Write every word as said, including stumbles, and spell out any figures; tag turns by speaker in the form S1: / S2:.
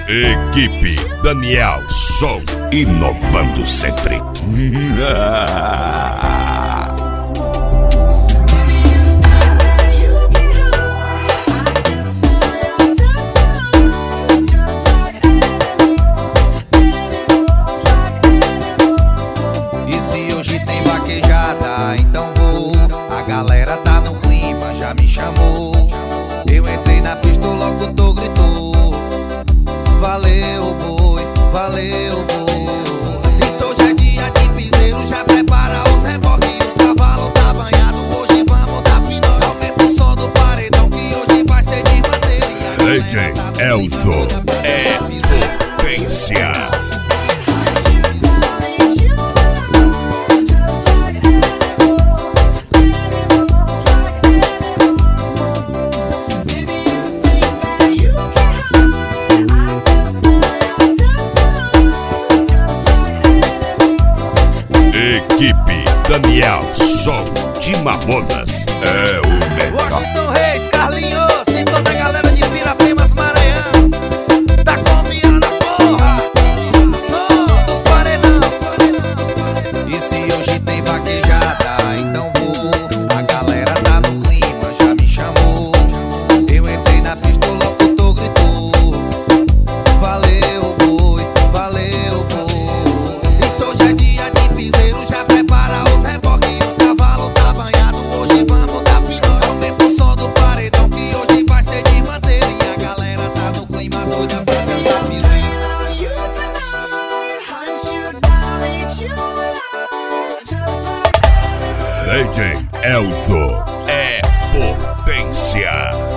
S1: Equipe Daniel Som, inovando sempre.
S2: E se hoje tem vaquejada, então vou. A galera tá no clima, já me chamou. Eu entrei na pista, o locutor gritou: valeu boi, valeu boi. Isso hoje é dia de piseiro, já prepara os reboques e os cavalos tá banhado. Hoje vamos dar final, aumenta o som do paredão que hoje vai ser de bateria.
S1: D J Elzo é potência. Equipe Daniel Som de Mamonas é o melhor.
S2: Washington Reis, Carlinhos e toda a galera de Pirapimas, Maranhão. Tá confiando a porra, som dos paredão. E se hoje tem vaquejada, então vou. A galera tá no clima, já me chamou. Eu entrei na pista, o locutor gritou: valeu boi, valeu boi. Isso hoje é dia de piseiro, já prepara os reboques e os cavalos tá banhado. Hoje vamos dar final, aumenta o som do paredão que hoje vai ser de manter. E a galera tá no clima doida pra dançar piseiro.
S1: D J Elzo é potência.